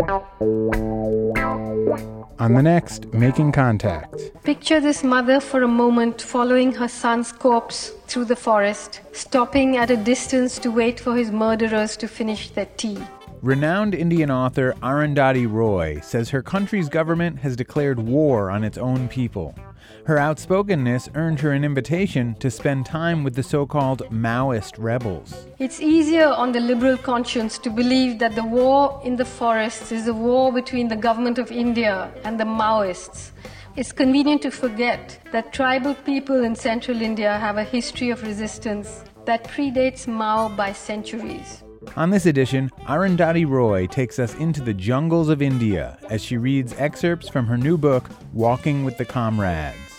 On the next Making Contact. Picture this mother for a moment following her son's corpse through the forest, stopping at a distance to wait for his murderers to finish their tea. Renowned Indian author Arundhati Roy says her country's government has declared war on its own people. Her outspokenness earned her an invitation to spend time with the so-called Maoist rebels. It's easier on the liberal conscience to believe that the war in the forests is a war between the government of India and the Maoists. It's convenient to forget that tribal people in central India have a history of resistance that predates Mao by centuries. On this edition, Arundhati Roy takes us into the jungles of India as she reads excerpts from her new book, Walking with the Comrades.